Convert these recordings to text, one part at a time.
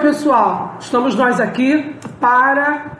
pessoal, estamos nós aqui para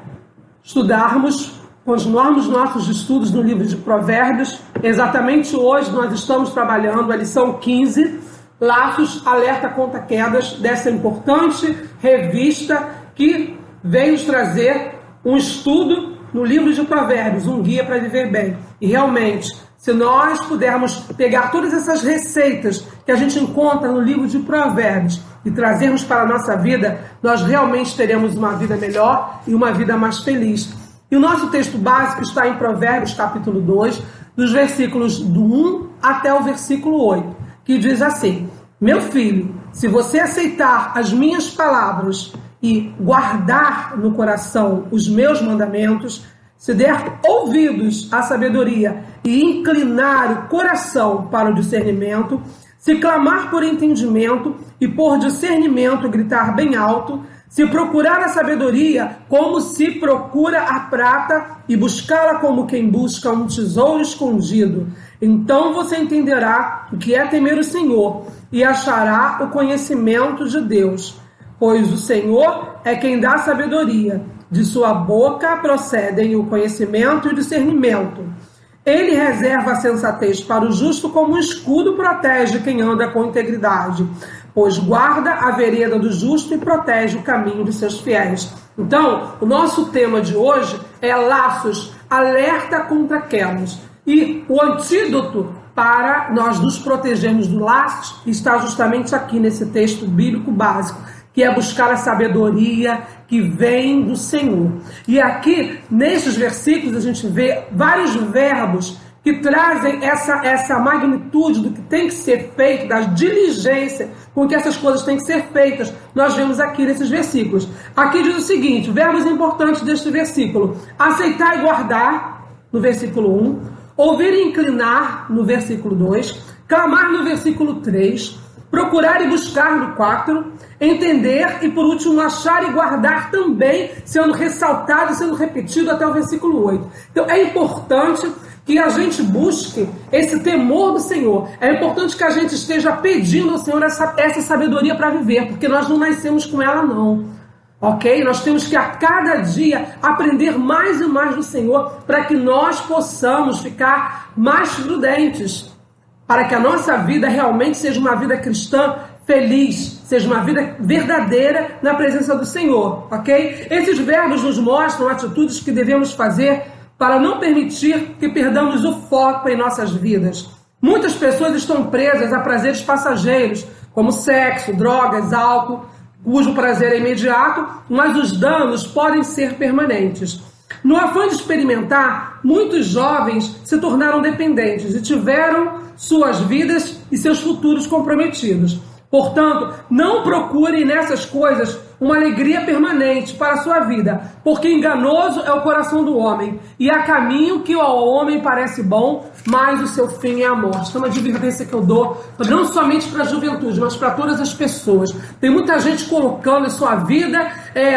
continuarmos nossos estudos no livro de Provérbios. Exatamente hoje nós estamos trabalhando a lição 15, Laços, Alerta contra Quedas, dessa importante revista que vem nos trazer um estudo no livro de Provérbios, um guia para viver bem. E realmente, se nós pudermos pegar todas essas receitas que a gente encontra no livro de Provérbios e trazermos para a nossa vida, nós realmente teremos uma vida melhor e uma vida mais feliz. E o nosso texto básico está em Provérbios capítulo 2, dos versículos do 1 até o versículo 8, que diz assim: Meu filho, se você aceitar as minhas palavras e guardar no coração os meus mandamentos, se der ouvidos à sabedoria e inclinar o coração para o discernimento, se clamar por entendimento e por discernimento gritar bem alto, se procurar a sabedoria como se procura a prata e buscá-la como quem busca um tesouro escondido, então você entenderá o que é temer o Senhor e achará o conhecimento de Deus, pois o Senhor é quem dá sabedoria. De sua boca procedem o conhecimento e o discernimento. Ele reserva a sensatez para o justo, como um escudo protege quem anda com integridade, pois guarda a vereda do justo e protege o caminho de seus fiéis. Então, o nosso tema de hoje é laços, alerta contra quedas. E o antídoto para nós nos protegermos do laços está justamente aqui nesse texto bíblico básico, que é buscar a sabedoria que vem do Senhor. E aqui, nesses versículos, a gente vê vários verbos que trazem essa magnitude do que tem que ser feito, da diligência com que essas coisas têm que ser feitas. Nós vemos aqui nesses versículos. Aqui diz o seguinte, verbos importantes deste versículo: aceitar e guardar, no versículo 1, ouvir e inclinar, no versículo 2, clamar, no versículo 3, procurar e buscar, no 4, entender e, por último, achar e guardar também, sendo ressaltado, sendo repetido até o versículo 8. Então, é importante que a gente busque esse temor do Senhor. É importante que a gente esteja pedindo ao Senhor essa sabedoria para viver, porque nós não nascemos com ela, não. Ok? Nós temos que a cada dia aprender mais e mais do Senhor para que nós possamos ficar mais prudentes, para que a nossa vida realmente seja uma vida cristã feliz, seja uma vida verdadeira na presença do Senhor, ok? Esses verbos nos mostram atitudes que devemos fazer para não permitir que perdamos o foco em nossas vidas. Muitas pessoas estão presas a prazeres passageiros, como sexo, drogas, álcool, cujo prazer é imediato, mas os danos podem ser permanentes. No afã de experimentar, muitos jovens se tornaram dependentes e tiveram suas vidas e seus futuros comprometidos. Portanto, não procure nessas coisas uma alegria permanente para a sua vida, porque enganoso é o coração do homem, e há caminho que ao homem parece bom, mas o seu fim é a morte. Então, uma advertência que eu dou, não somente para a juventude, mas para todas as pessoas. Tem muita gente colocando a sua vida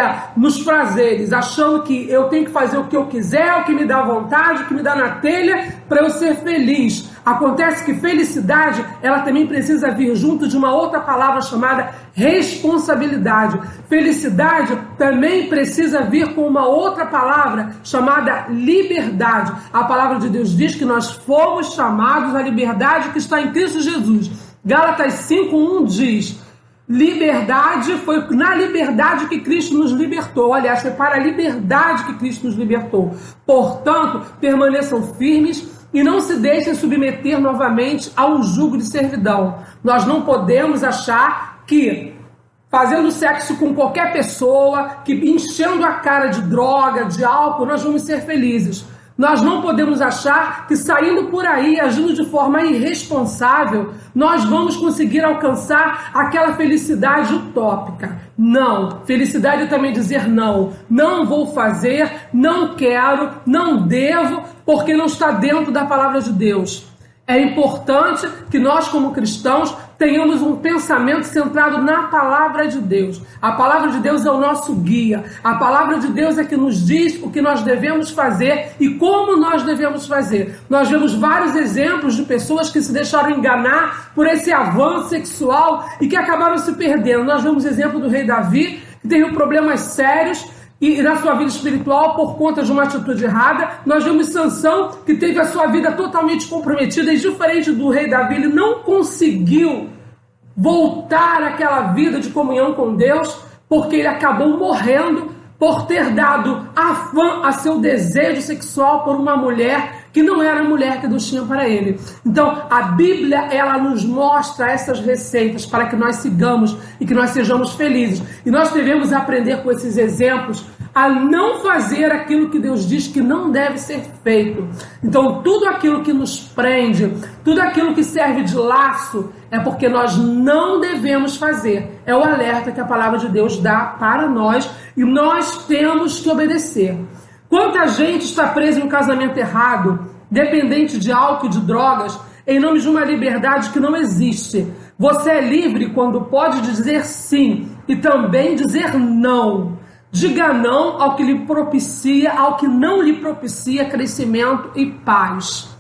nos prazeres, achando que eu tenho que fazer o que eu quiser, o que me dá vontade, o que me dá na telha, para eu ser feliz. Acontece que felicidade, ela também precisa vir junto de uma outra palavra chamada responsabilidade. Felicidade também precisa vir com uma outra palavra chamada liberdade. A palavra de Deus diz que nós fomos chamados à liberdade que está em Cristo Jesus. Gálatas 5:1 diz: liberdade, foi na liberdade que Cristo nos libertou. Aliás, foi para a liberdade que Cristo nos libertou. Portanto, permaneçam firmes e não se deixem submeter novamente a um jugo de servidão. Nós não podemos achar que fazendo sexo com qualquer pessoa, que enchendo a cara de droga, de álcool, nós vamos ser felizes. Nós não podemos achar que saindo por aí, agindo de forma irresponsável, nós vamos conseguir alcançar aquela felicidade utópica. Não. Felicidade é também dizer não. Não vou fazer, não quero, não devo, porque não está dentro da palavra de Deus. É importante que nós, como cristãos, tenhamos um pensamento centrado na palavra de Deus. A palavra de Deus é o nosso guia. A palavra de Deus é que nos diz o que nós devemos fazer e como nós devemos fazer. Nós vemos vários exemplos de pessoas que se deixaram enganar por esse avanço sexual e que acabaram se perdendo. Nós vemos o exemplo do rei Davi, que teve problemas sérios e na sua vida espiritual por conta de uma atitude errada. Nós vemos Sansão, que teve a sua vida totalmente comprometida, e diferente do rei Davi, ele não conseguiu voltar àquela vida de comunhão com Deus, porque ele acabou morrendo por ter dado afã a seu desejo sexual por uma mulher que não era a mulher que Deus tinha para ele. Então, a Bíblia, ela nos mostra essas receitas para que nós sigamos e que nós sejamos felizes. E nós devemos aprender com esses exemplos a não fazer aquilo que Deus diz que não deve ser feito. Então, tudo aquilo que nos prende, tudo aquilo que serve de laço, é porque nós não devemos fazer. É o alerta que a palavra de Deus dá para nós e nós temos que obedecer. Quanta gente está presa em um casamento errado, dependente de álcool e de drogas, em nome de uma liberdade que não existe. Você é livre quando pode dizer sim e também dizer não. Diga não ao que lhe propicia, ao que não lhe propicia crescimento e paz.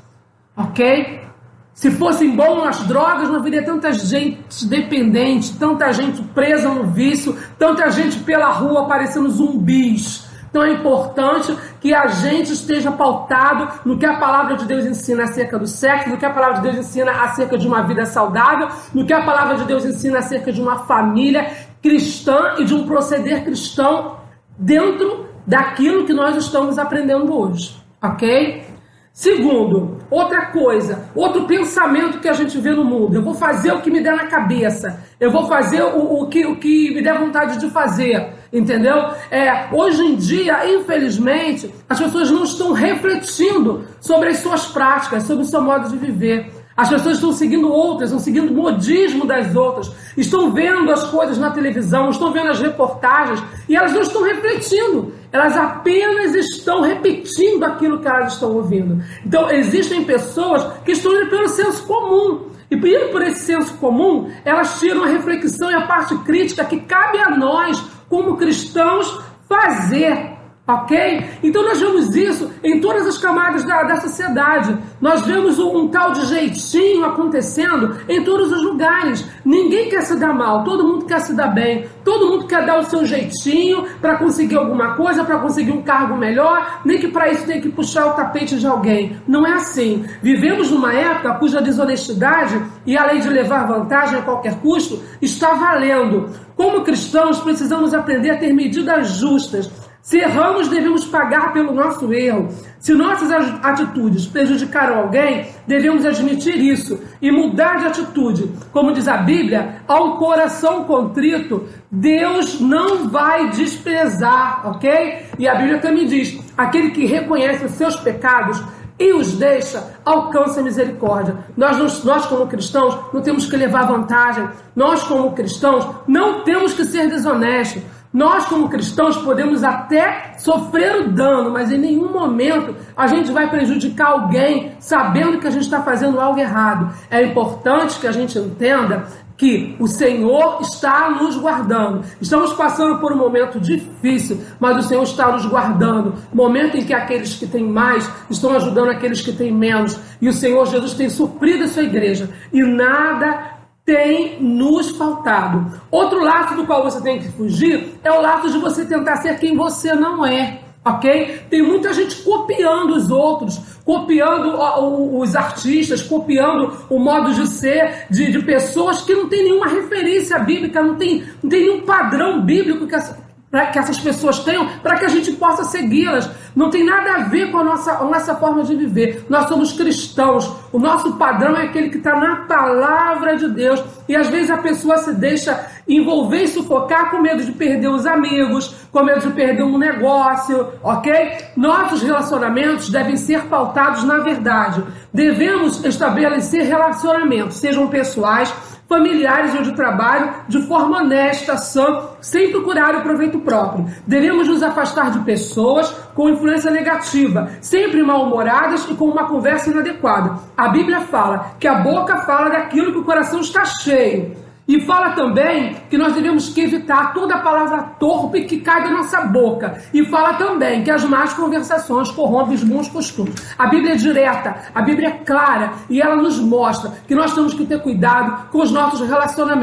Ok? Se fossem bom as drogas, não haveria tanta gente dependente, tanta gente presa no vício, tanta gente pela rua parecendo zumbis. Então é importante que a gente esteja pautado no que a palavra de Deus ensina acerca do sexo, no que a palavra de Deus ensina acerca de uma vida saudável, no que a palavra de Deus ensina acerca de uma família cristã e de um proceder cristão dentro daquilo que nós estamos aprendendo hoje, ok? Segundo, outra coisa, outro pensamento que a gente vê no mundo: eu vou fazer o que me der na cabeça, eu vou fazer o que me der vontade de fazer, entendeu? Hoje em dia, infelizmente, as pessoas não estão refletindo sobre as suas práticas, sobre o seu modo de viver. As pessoas estão seguindo outras, estão seguindo o modismo das outras, estão vendo as coisas na televisão, estão vendo as reportagens e elas não estão refletindo, elas apenas estão repetindo aquilo que elas estão ouvindo. Então existem pessoas que estão indo pelo senso comum, e indo por esse senso comum, elas tiram a reflexão e a parte crítica que cabe a nós, como cristãos, fazer. Ok? Então nós vemos isso em todas as camadas da sociedade. Nós vemos um tal de jeitinho acontecendo em todos os lugares. Ninguém quer se dar mal, todo mundo quer se dar bem. Todo mundo quer dar o seu jeitinho para conseguir alguma coisa, para conseguir um cargo melhor, nem que para isso tem que puxar o tapete de alguém. Não é assim. Vivemos numa época cuja desonestidade e a lei de levar vantagem a qualquer custo está valendo. Como cristãos, precisamos aprender a ter medidas justas. Se erramos, devemos pagar pelo nosso erro. Se nossas atitudes prejudicaram alguém, devemos admitir isso e mudar de atitude. Como diz a Bíblia, ao coração contrito, Deus não vai desprezar, ok? E a Bíblia também diz, aquele que reconhece os seus pecados e os deixa, alcança a misericórdia. Nós como cristãos, não temos que levar vantagem. Nós como cristãos, não temos que ser desonestos. Nós, como cristãos, podemos até sofrer o dano, mas em nenhum momento a gente vai prejudicar alguém sabendo que a gente está fazendo algo errado. É importante que a gente entenda que o Senhor está nos guardando. Estamos passando por um momento difícil, mas o Senhor está nos guardando. Momento em que aqueles que têm mais estão ajudando aqueles que têm menos. E o Senhor Jesus tem suprido a sua igreja. E nada tem nos faltado. Outro laço do qual você tem que fugir é o laço de você tentar ser quem você não é, ok? Tem muita gente copiando os outros, copiando os artistas, copiando o modo de ser de pessoas que não tem nenhuma referência bíblica, não tem nenhum padrão bíblico que essas pessoas tenham para que a gente possa segui-las. Não tem nada a ver com a nossa forma de viver. Nós somos cristãos. O nosso padrão é aquele que está na palavra de Deus. E às vezes a pessoa se deixa envolver e sufocar com medo de perder os amigos, com medo de perder um negócio, ok? Nossos relacionamentos devem ser pautados na verdade. Devemos estabelecer relacionamentos, sejam pessoais, familiares ou de trabalho, de forma honesta, sã, sem procurar o proveito próprio. Devemos nos afastar de pessoas com influência negativa, sempre mal-humoradas e com uma conversa inadequada. A Bíblia fala que a boca fala daquilo que o coração está cheio. E fala também que nós devemos que evitar toda palavra torpe que cai da nossa boca. E fala também que as más conversações corrompem os bons costumes. A Bíblia é direta, a Bíblia é clara e ela nos mostra que nós temos que ter cuidado com os nossos relacionamentos.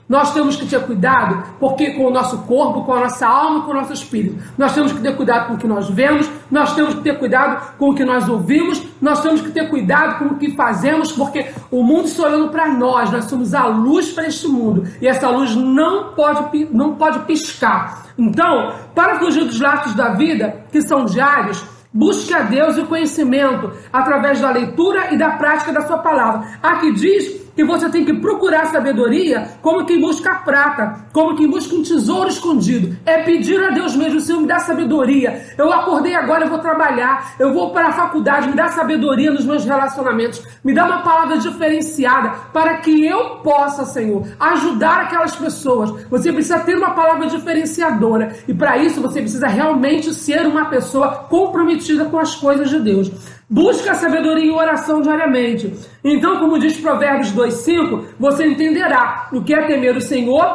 Nós temos que ter cuidado, porque com o nosso corpo, com a nossa alma, com o nosso espírito. Nós temos que ter cuidado com o que nós vemos, nós temos que ter cuidado com o que nós ouvimos, nós temos que ter cuidado com o que fazemos, porque o mundo está olhando para nós somos a luz para este mundo, e essa luz não pode piscar. Então, para fugir dos laços da vida, que são diários, busque a Deus e o conhecimento através da leitura e da prática da sua palavra. Aqui diz que você tem que procurar sabedoria como quem busca a prata, como quem busca um tesouro escondido. É pedir a Deus mesmo: Senhor, me dá sabedoria. Eu acordei agora, eu vou trabalhar, eu vou para a faculdade, me dá sabedoria nos meus relacionamentos, me dá uma palavra diferenciada para que eu possa, Senhor, ajudar aquelas pessoas. Você precisa ter uma palavra diferenciadora, e para isso você precisa realmente ser uma pessoa comprometida com as coisas de Deus. Busca a sabedoria em oração diariamente. Então, como diz Provérbios 2,5, você entenderá o que é temer o Senhor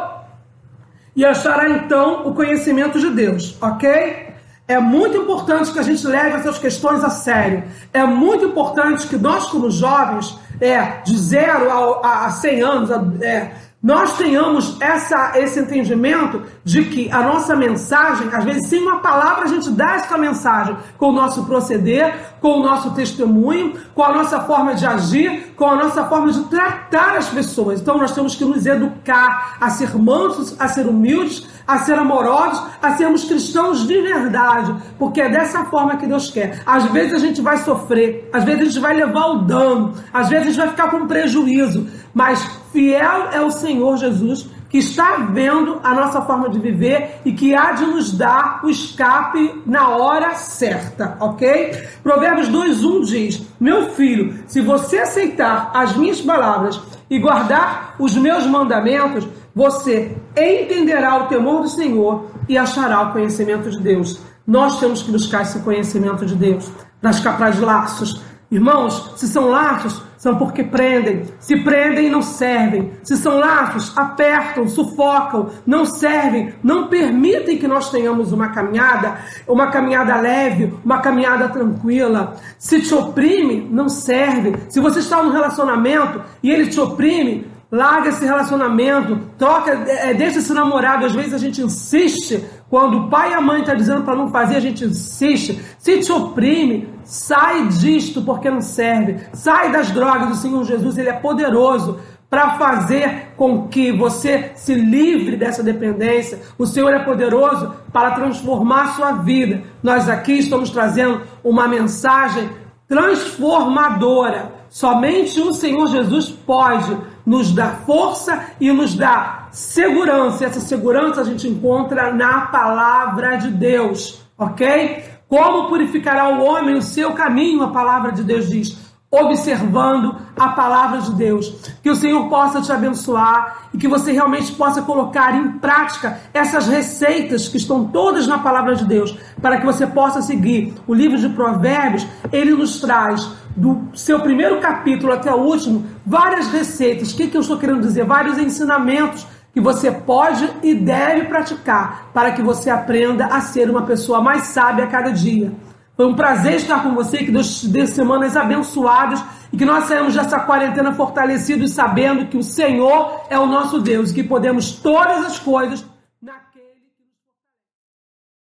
e achará então o conhecimento de Deus, ok? É muito importante que a gente leve essas questões a sério. É muito importante que nós, como jovens, de 0 a 100 anos, nós tenhamos esse entendimento de que a nossa mensagem, às vezes sem uma palavra a gente dá essa mensagem com o nosso proceder, com o nosso testemunho, com a nossa forma de agir, com a nossa forma de tratar as pessoas. Então nós temos que nos educar a ser mansos, a ser humildes, a ser amorosos, a sermos cristãos de verdade, porque é dessa forma que Deus quer. Às vezes a gente vai sofrer, às vezes a gente vai levar o dano, às vezes a gente vai ficar com prejuízo, mas fiel é o Senhor Jesus, que está vendo a nossa forma de viver e que há de nos dar o escape na hora certa, ok? Provérbios 2:1 diz: meu filho, se você aceitar as minhas palavras e guardar os meus mandamentos, você entenderá o temor do Senhor e achará o conhecimento de Deus. Nós temos que buscar esse conhecimento de Deus, para escapar de laços. Irmãos, se são laços, são porque prendem. Se prendem, não servem. Se são laços, apertam, sufocam, não servem, não permitem que nós tenhamos uma caminhada leve, uma caminhada tranquila. Se te oprime, não serve. Se você está num relacionamento e ele te oprime, larga esse relacionamento, deixa esse namorado. Às vezes a gente insiste, quando o pai e a mãe estão dizendo para não fazer, a gente insiste. Se te oprime, sai disto, porque não serve. Sai das drogas. O Senhor Jesus, Ele é poderoso para fazer com que você se livre dessa dependência. O Senhor é poderoso para transformar a sua vida. Nós aqui estamos trazendo uma mensagem transformadora. Somente o Senhor Jesus pode nos dar força e nos dar segurança. Essa segurança a gente encontra na palavra de Deus, ok? Como purificará o homem o seu caminho, a palavra de Deus diz, observando a palavra de Deus. Que o Senhor possa te abençoar e que você realmente possa colocar em prática essas receitas que estão todas na palavra de Deus, para que você possa seguir. O livro de Provérbios, ele nos traz, do seu primeiro capítulo até o último, várias receitas. O que eu estou querendo dizer? Vários ensinamentos que você pode e deve praticar para que você aprenda a ser uma pessoa mais sábia a cada dia. Foi um prazer estar com você, que Deus te dê semanas abençoadas e que nós saímos dessa quarentena fortalecidos, sabendo que o Senhor é o nosso Deus e que podemos todas as coisas